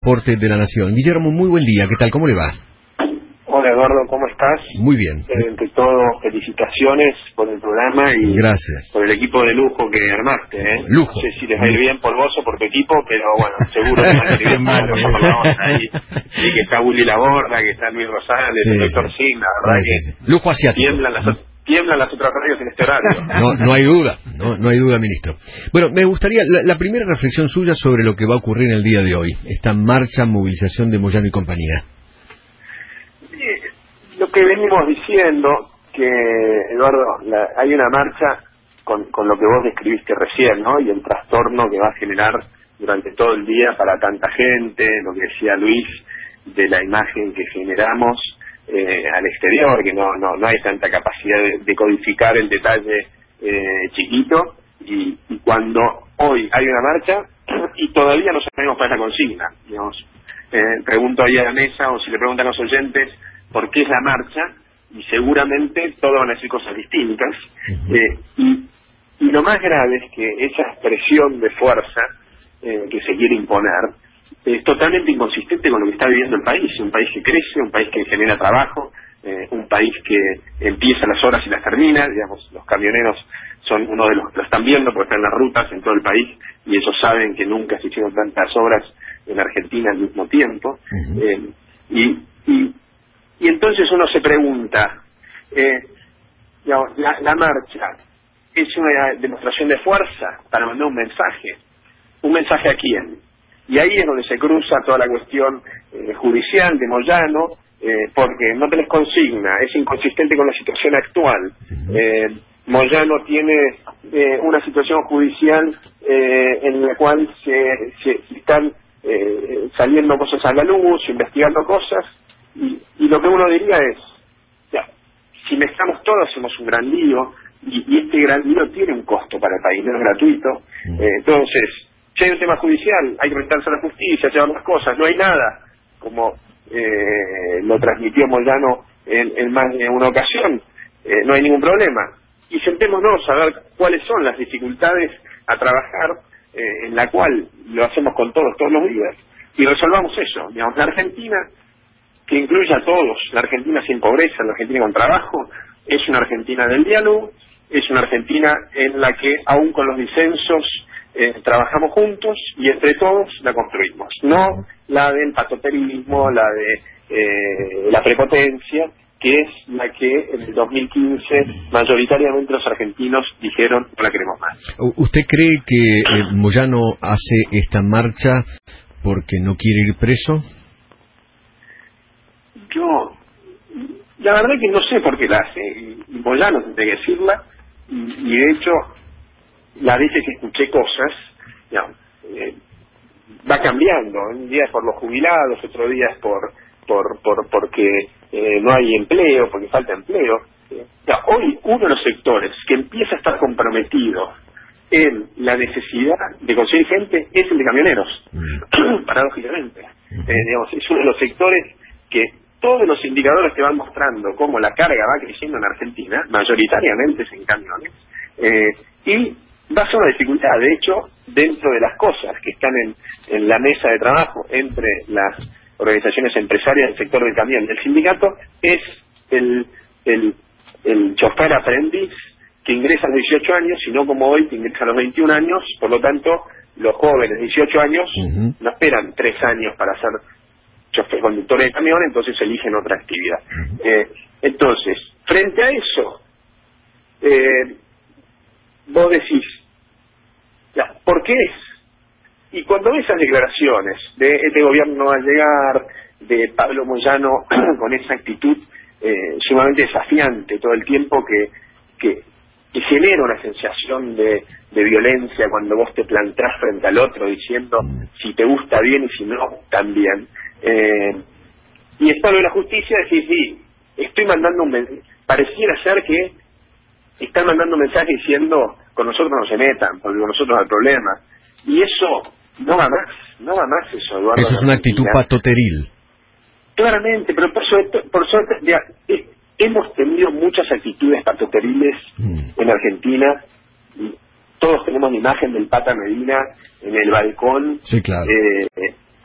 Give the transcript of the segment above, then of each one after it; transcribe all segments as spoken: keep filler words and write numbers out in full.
Transporte de la Nación. Guillermo, muy buen día. ¿Qué tal? ¿Cómo le va? Hola Eduardo, ¿cómo estás? Muy bien. Eh, ante todo, felicitaciones por el programa y Gracias. por el equipo de lujo que armaste. ¿eh? Lujo. No sé si les va a ir bien por vos o por tu equipo, pero bueno, seguro que van a ir bien por Malo, por la onda ahí. Y que está Willy Laborda, que está Luis Rosales, Sí, el doctor sí. Signa, la verdad Sí, sí, que sí. Lujo asiático. tiemblan las, tiemblan las otras radios en este horario. No, no hay duda, no, no hay duda, ministro. Bueno, me gustaría la, la primera reflexión suya sobre lo que va a ocurrir en el día de hoy, esta marcha, movilización de Moyano y compañía. Lo que venimos diciendo, que Eduardo, la, hay una marcha con, con lo que vos describiste recién, ¿no? Y el trastorno que va a generar durante todo el día para tanta gente, lo que decía Luis, de la imagen que generamos eh, al exterior, que no, no, no hay tanta capacidad de, de codificar el detalle eh, chiquito, y, y cuando hoy hay una marcha y todavía no sabemos cuál es la consigna, digamos. Eh, pregunto ahí a la mesa, o si le preguntan a los oyentes por qué es la marcha, y seguramente todos van a decir cosas distintas. Uh-huh. eh, y, y lo más grave es que esa expresión de fuerza eh, que se quiere imponer es totalmente inconsistente con lo que está viviendo el país, un país que crece, un país que genera trabajo, eh, un país que empieza las horas y las termina, digamos, los camioneros son uno de los que lo están viendo porque están en las rutas en todo el país, y ellos saben que nunca se hicieron tantas obras en Argentina al mismo tiempo. Uh-huh. eh, y, y Y entonces uno se pregunta, eh, digamos, la, la marcha es una demostración de fuerza para mandar un mensaje. ¿Un mensaje a quién? Y ahí es donde se cruza toda la cuestión eh, judicial de Moyano, eh, porque no tenés consigna, es inconsistente con la situación actual. Uh-huh. Eh, Moyano tiene eh, una situación judicial eh, en la cual se, se, se están eh, saliendo cosas a la luz, investigando cosas. Y, y lo que uno diría es, ya, si mezclamos todo hacemos un gran lío, y, y este gran lío tiene un costo para el país, no es gratuito. Mm. Eh, entonces, si hay un tema judicial, hay que meterse a la justicia, llevar las cosas, no hay nada, como eh, lo transmitió Moyano en, en más de una ocasión, eh, no hay ningún problema. Y sentémonos a ver cuáles son las dificultades a trabajar, eh, en la cual lo hacemos con todos, todos los días, y resolvamos eso. Digamos, la Argentina, que incluye a todos, la Argentina sin pobreza, la Argentina con trabajo, es una Argentina del diálogo, es una Argentina en la que, aún con los disensos, eh, trabajamos juntos y entre todos la construimos. No la del patoterismo, la de eh, la prepotencia, que es la que en el dos mil quince mayoritariamente los argentinos dijeron no la queremos más. ¿Usted cree que eh, Moyano hace esta marcha porque no quiere ir preso? Yo, la verdad que no sé por qué la hace, y, y Moyano tendré que decirla, y, y de hecho, las veces que escuché cosas, digamos, eh, va cambiando, un día es por los jubilados, otro día es por, por, por porque eh, no hay empleo, porque falta empleo. Eh, ya, hoy uno de los sectores que empieza a estar comprometido en la necesidad de conseguir gente es el de camioneros, mm. paradójicamente. Eh, digamos, es uno de los sectores que todos los indicadores te van mostrando cómo la carga va creciendo en Argentina, mayoritariamente es en camiones, eh, y va a ser una dificultad. De hecho, dentro de las cosas que están en, en la mesa de trabajo entre las organizaciones empresarias del sector del camión y el sindicato, es el, el, el chofer aprendiz que ingresa a los dieciocho años, y no como hoy, que ingresa a los veintiún años. Por lo tanto, los jóvenes de dieciocho años uh-huh. no esperan tres años para ser chofer conductor de camión, entonces eligen otra actividad. Uh-huh. Eh, entonces, frente a eso, eh, vos decís, ya, ¿por qué es? Y cuando ves esas declaraciones de este gobierno no va a llegar, de Pablo Moyano con esa actitud eh, sumamente desafiante todo el tiempo, que, que, que genera una sensación de, de violencia cuando vos te plantás frente al otro diciendo si te gusta bien y si no, también. Eh, y está lo de la justicia, decir, sí, estoy mandando un mensaje, pareciera ser que están mandando un mensaje diciendo con nosotros no se metan, porque con nosotros no hay problema, y eso no va más, no va más eso, Eduardo. Eso es una actitud patoteril. Claramente, pero por suerte, por suerte ya, eh, hemos tenido muchas actitudes patoteriles mm. en Argentina. Todos tenemos la imagen del Pata Medina en el balcón, sí, claro. eh,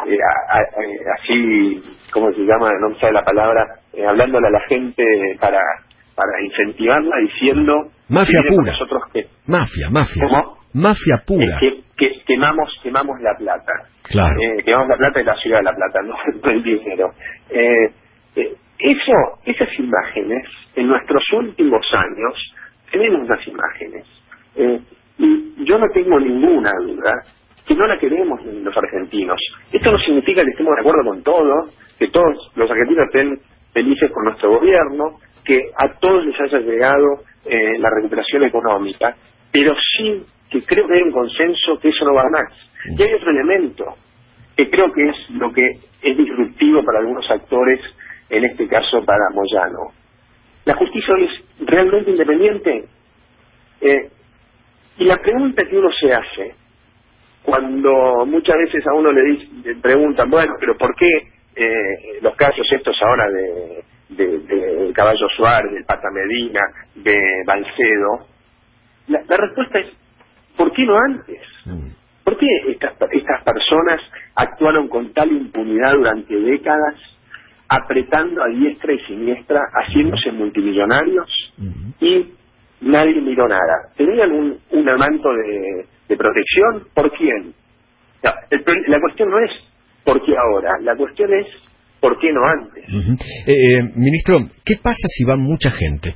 eh, a, a, así, ¿cómo se llama? No me sale la palabra, eh, hablándole a la gente para para incentivarla, diciendo... Mafia pura. Nosotros que, mafia, mafia. ¿Cómo? Mafia pura. Es que, que quemamos, quemamos la plata. Claro. Eh, quemamos la plata de la ciudad de La Plata, no, no el dinero. Eh, eh, eso, esas imágenes, en nuestros últimos años, tenemos las imágenes. Eh, y yo no tengo ninguna duda que no la queremos los argentinos. Esto no significa que estemos de acuerdo con todo, que todos los argentinos estén felices con nuestro gobierno, que a todos les haya llegado eh, la recuperación económica, pero sí que creo que hay un consenso que eso no va más. Y hay otro elemento que creo que es lo que es disruptivo para algunos actores, en este caso para Moyano. ¿La justicia hoy es realmente independiente? Eh, y la pregunta que uno se hace, cuando muchas veces a uno le, dice, le preguntan, bueno, pero ¿por qué eh, los casos estos ahora de, de, de Caballo Suárez, del Pata Medina, de Balcedo? La, la respuesta es, ¿por qué no antes? ¿Por qué estas, estas personas actuaron con tal impunidad durante décadas, apretando a diestra y siniestra, haciéndose multimillonarios, y nadie miró nada? ¿Tenían un, un manto de, de protección? ¿Por quién? No, el, la cuestión no es ¿por qué ahora? La cuestión es ¿por qué no antes? Uh-huh. eh, ministro, ¿qué pasa si va mucha gente?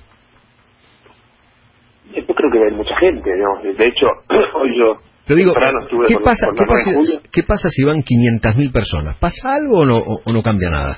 Yo creo que va a haber mucha gente, ¿no? De hecho, hoy yo Pero digo, estuve ¿qué, con, pasa, con ¿qué, pasa, Julio. ¿qué pasa si van quinientas mil personas? ¿Pasa algo o no, o, o no cambia nada?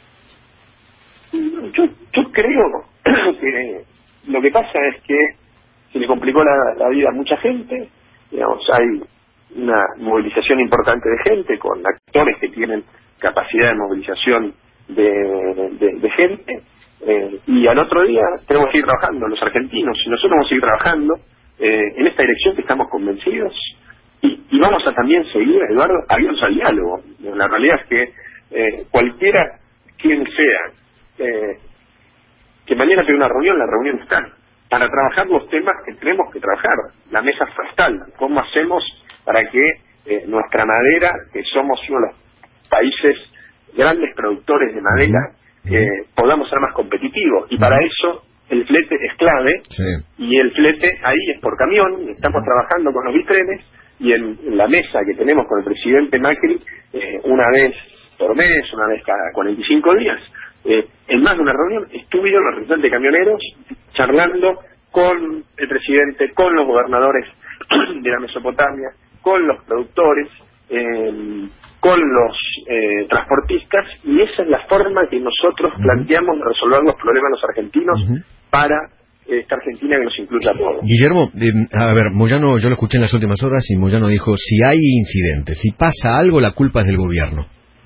Yo, yo creo que lo que pasa es que se le complicó la, la vida a mucha gente. Digamos, hay una movilización importante de gente, con actores que tienen capacidad de movilización de, de, de gente, eh, y al otro día tenemos que seguir trabajando, los argentinos, y nosotros vamos a seguir trabajando eh, en esta dirección que estamos convencidos, y, y vamos a también seguir, Eduardo, abiertos al diálogo. La realidad es que eh, cualquiera, quien sea, eh, que mañana tenga una reunión, la reunión está, para trabajar los temas que tenemos que trabajar, la mesa forestal, cómo hacemos para que eh, nuestra madera, que somos uno de los países grandes productores de madera, eh, podamos ser más competitivos, y para eso el flete es clave, sí. Y el flete ahí es por camión. Estamos trabajando con los bitrenes, y en, en la mesa que tenemos con el presidente Macri, eh, una vez por mes, una vez cada cuarenta y cinco días, eh, en más de una reunión estuvieron los representantes de camioneros charlando con el presidente, con los gobernadores de la Mesopotamia, con los productores, eh, con los eh, transportistas, y esa es la forma que nosotros uh-huh. planteamos de resolver los problemas de los argentinos uh-huh. para eh, esta Argentina que nos incluya a todos. Guillermo, eh, a ver, Moyano, yo lo escuché en las últimas horas, y Moyano dijo, si hay incidentes, si pasa algo, la culpa es del gobierno.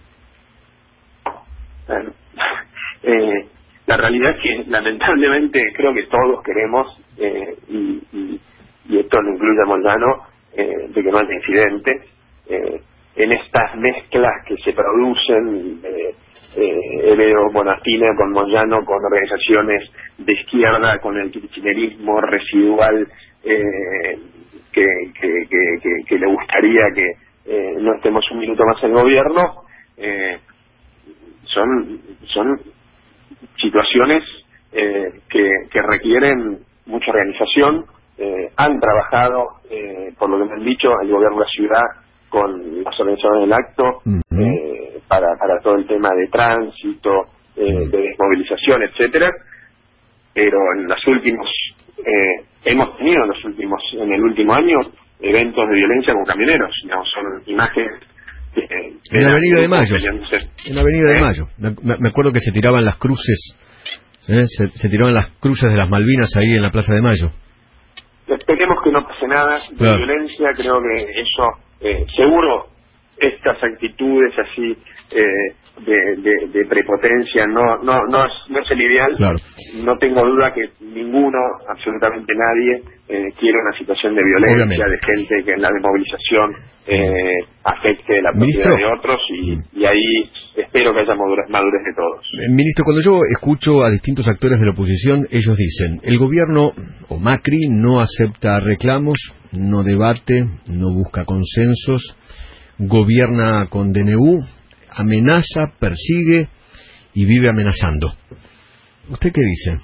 Bueno, eh, la realidad es que lamentablemente creo que todos queremos, eh, y, y, y esto lo incluye a Moyano, eh, de que no haya incidentes. Eh, en estas mezclas que se producen, eh, eh, veo Bonafina con Moyano, con organizaciones de izquierda, con el kirchnerismo residual, eh, que, que, que, que, que le gustaría que eh, no estemos un minuto más en el gobierno. eh, son son situaciones eh, que, que requieren mucha organización. Eh, han trabajado, eh, por lo que me han dicho, el gobierno de la ciudad con los organizadores del acto, uh-huh. eh, para, para todo el tema de tránsito, eh, de desmovilización, etcétera. Pero en los últimos, eh, hemos tenido en los últimos, en el último año, eventos de violencia con camioneros. Digamos, son imágenes que, en la Avenida de Mayo. En la Avenida de Mayo. Me, me acuerdo que se tiraban las cruces, ¿eh? se, se tiraban las cruces de las Malvinas ahí en la Plaza de Mayo. Esperemos que no pase nada de claro. violencia. Creo que eso, eh, seguro, estas actitudes así eh, de, de, de prepotencia no no no es, no es el ideal. Claro. No tengo duda que ninguno, absolutamente nadie, eh, quiere una situación de violencia, obviamente, de gente que en la desmovilización eh, afecte la propiedad de otros, y, y ahí espero que haya madurez, madurez de todos. Ministro, cuando yo escucho a distintos actores de la oposición, ellos dicen, el gobierno o Macri no acepta reclamos, no debate, no busca consensos, gobierna con D N U, amenaza, persigue y vive amenazando. ¿Usted qué dice?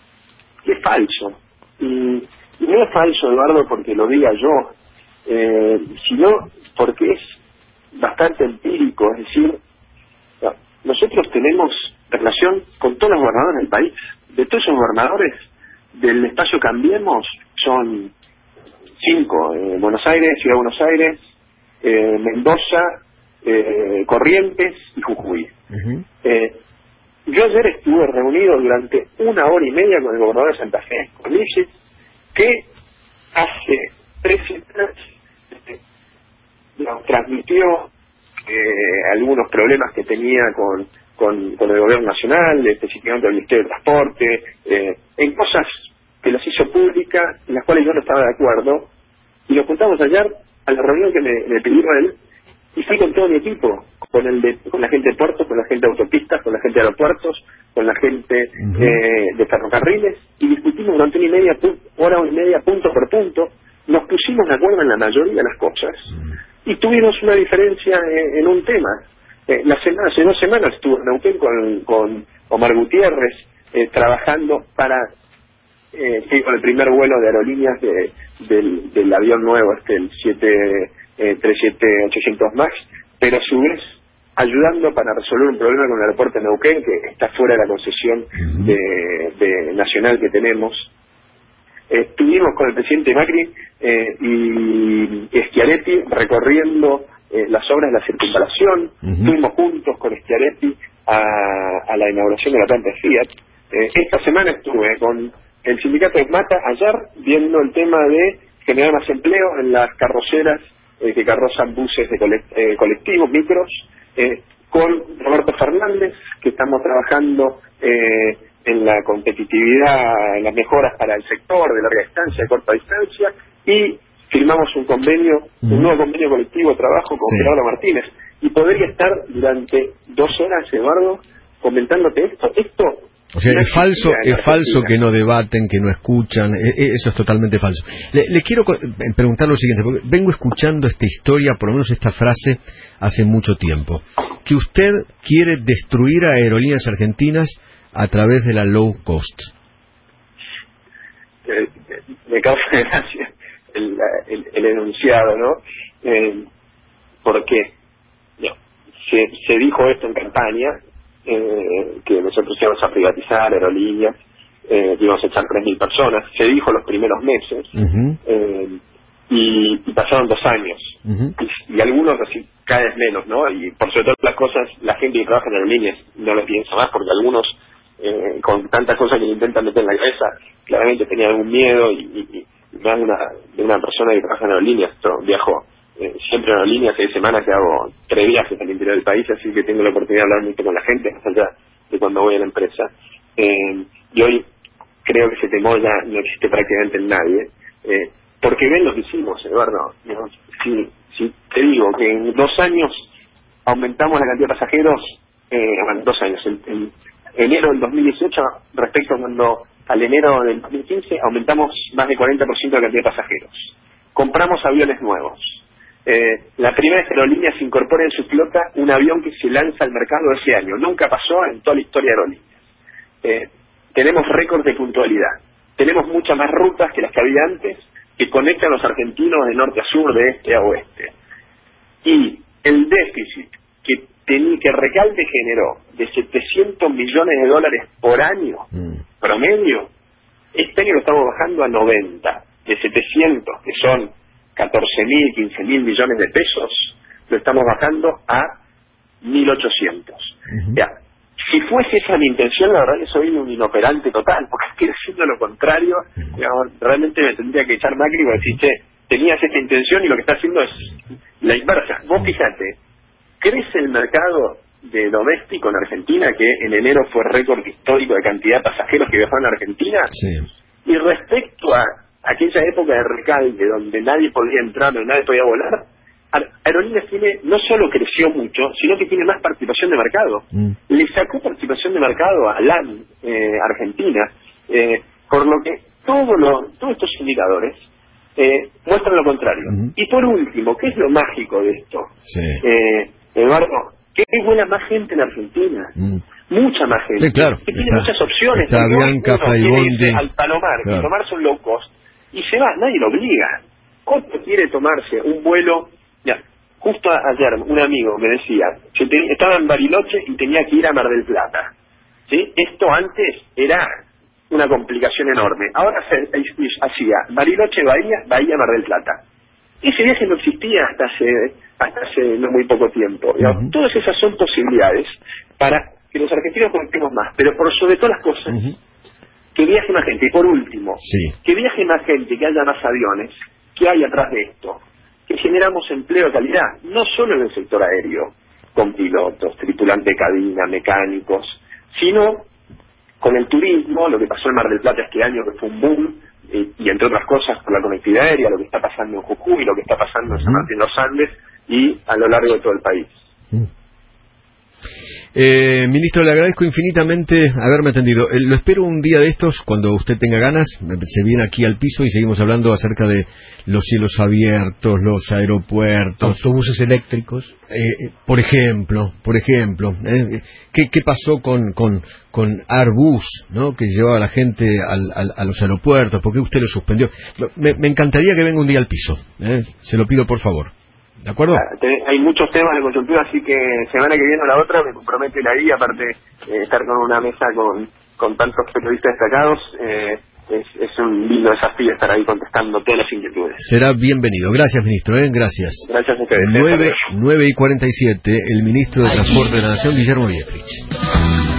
Es falso. Y, y no es falso, Eduardo, porque lo diga yo, eh, sino porque es bastante empírico. Es decir, nosotros tenemos relación con todos los gobernadores del país. De todos esos gobernadores del espacio Cambiemos son cinco: eh, Buenos Aires, Ciudad de Buenos Aires, eh, Mendoza, eh, Corrientes y Jujuy. Uh-huh. eh, yo ayer estuve reunido durante una hora y media con el gobernador de Santa Fe, con Illich, que hace tres semanas este, nos transmitió eh, algunos problemas que tenía con, con, con el gobierno nacional, específicamente el Ministerio de Transporte, eh, en cosas que las hizo públicas, en las cuales yo no estaba de acuerdo, y lo juntamos ayer a la reunión que me, me pidió él, y fui con todo mi equipo, con el de, con la gente de puertos, con la gente de autopistas, con la gente de aeropuertos, con la gente uh-huh. eh, de ferrocarriles, y discutimos durante una y media, hora y media, punto por punto, nos pusimos de acuerdo en la mayoría de las cosas, uh-huh. y tuvimos una diferencia en, en un tema. Eh, la semana, hace dos semanas estuve en Neuquén con, con Omar Gutiérrez, eh, trabajando para eh, sí, con el primer vuelo de aerolíneas de, del, del avión nuevo, este el siete treinta y siete ochocientos MAX, pero a su vez ayudando para resolver un problema con el aeropuerto de Neuquén, que está fuera de la concesión de, de nacional que tenemos. Eh, estuvimos con el presidente Macri eh, y Schiaretti recorriendo eh, las obras de la circunvalación. Uh-huh. Estuvimos juntos con Schiaretti a, a la inauguración de la planta de Fiat. Eh, esta semana estuve con el sindicato de Mata ayer viendo el tema de generar más empleo en las carroceras eh, que carrozan buses de colect- eh, colectivos, micros, eh, con Roberto Fernández, que estamos trabajando eh, en la competitividad, en las mejoras para el sector de larga distancia, de corta distancia, y firmamos un convenio, uh-huh. un nuevo convenio colectivo de trabajo con sí. Gerardo Martínez, y podría estar durante dos horas, Eduardo, comentándote esto. Esto O sea, es falso, es falso que no debaten, que no escuchan, eso es totalmente falso. Le, le quiero preguntar lo siguiente, porque vengo escuchando esta historia, por lo menos esta frase, hace mucho tiempo, que usted quiere destruir a Aerolíneas Argentinas a través de la low cost. Eh, me causa gracia el, el, el enunciado, ¿no? Eh, ¿Por qué? No, se, se dijo esto en campaña, Eh, que nosotros íbamos a privatizar aerolíneas, eh, íbamos a echar tres mil personas, se dijo los primeros meses, uh-huh. eh, y, y pasaron dos años, uh-huh. y, y algunos así cada vez menos, ¿no? Y por sobre todo las cosas, la gente que trabaja en aerolíneas no lo piensa más, porque algunos eh, con tantas cosas que le intentan meter en la cabeza, claramente tenían algún miedo, y, y, y más de una, de una persona que trabaja en aerolíneas. Yo viajo Eh, siempre en aerolíneas, hay semanas que hago tres viajes al interior del país, así que tengo la oportunidad de hablar mucho con la gente, más allá de cuando voy a la empresa. Eh, y hoy creo que ese temor ya no existe prácticamente en nadie, eh, porque ven lo que hicimos, Eduardo. ¿No? Si, si te digo que en dos años aumentamos la cantidad de pasajeros, eh, bueno, dos años, en, en enero del dos mil dieciocho respecto a cuando al enero del dos mil quince aumentamos más del cuarenta por ciento de la cantidad de pasajeros. Compramos aviones nuevos. Eh, la primera vez que Aerolíneas incorpora en su flota un avión que se lanza al mercado ese año. Nunca pasó en toda la historia de Aerolíneas. Eh, tenemos récord de puntualidad. Tenemos muchas más rutas que las que había antes, que conectan a los argentinos de norte a sur, de este a oeste. Y el déficit que, ten, que Recalde generó de setecientos millones de dólares por año, mm. promedio, este año lo estamos bajando a noventa. De setecientos, que son catorce mil, quince mil millones de pesos, lo estamos bajando a mil ochocientos. Uh-huh. Ya, si fuese esa mi intención, la verdad que soy un inoperante total, porque estoy haciendo lo contrario. Uh-huh. Digamos, realmente me tendría que echar Macri para decir, che, tenías esta intención y lo que está haciendo es la inversa. Vos fíjate, crece el mercado de doméstico en Argentina, que en enero fue récord histórico de cantidad de pasajeros que viajaron a Argentina, sí. Y respecto a aquella época de Recalde, donde nadie podía entrar, donde nadie podía volar, Aerolíneas tiene, no solo creció mucho, sino que tiene más participación de mercado. Mm. Le sacó participación de mercado a LAN, eh, Argentina, eh, por lo que todo lo, todos estos indicadores eh, muestran lo contrario. Mm. Y por último, ¿qué es lo mágico de esto? Sí. Eh, Eduardo, que vuela más gente en Argentina. Mm. Mucha más gente. Sí, claro, que tiene está, muchas opciones. Está Bianca, Faibondi. Al Palomar, claro. y tomarse un low cost, y se va, nadie lo obliga. Otro quiere tomarse un vuelo. Ya, justo ayer un amigo me decía, yo te, estaba en Bariloche y tenía que ir a Mar del Plata. ¿Sí? Esto antes era una complicación enorme. Ahora se hacía Bariloche, Bahía, Bahía, Mar del Plata. Ese viaje no existía hasta hace hasta hace no muy poco tiempo. Uh-huh. Todas esas son posibilidades para que los argentinos conectemos más, pero por sobre todas las cosas, uh-huh. que viaje más gente. Y por último, sí. que viaje más gente, que haya más aviones, que hay atrás de esto, que generamos empleo de calidad, no solo en el sector aéreo, con pilotos, tripulantes de cabina, mecánicos, sino con el turismo, lo que pasó en Mar del Plata este año, que fue un boom, eh, y entre otras cosas por la conectividad aérea, lo que está pasando en Jujuy, lo que está pasando en San Martín de los Andes y a lo largo de todo el país. Eh, ministro, le agradezco infinitamente haberme atendido. Eh, lo espero un día de estos, cuando usted tenga ganas, se viene aquí al piso y seguimos hablando acerca de los cielos abiertos, los aeropuertos, autobuses eléctricos. Eh, por ejemplo, por ejemplo, eh, ¿qué, qué pasó con, con, con Airbus, ¿no? Que llevaba a la gente al, al, a los aeropuertos? ¿Por qué usted lo suspendió? Me, me encantaría que venga un día al piso, eh, se lo pido por favor. ¿De acuerdo? Hay muchos temas de coyuntura, así que semana que viene o la otra me comprometo a ir ahí, aparte eh, estar con una mesa con, con tantos periodistas destacados, eh, es, es un lindo desafío estar ahí contestando todas las inquietudes. Será bienvenido. Gracias, ministro. ¿eh? Gracias. Gracias a ustedes. nueve y cuarenta y siete, el ministro de Transporte de la Nación, Guillermo Dietrich.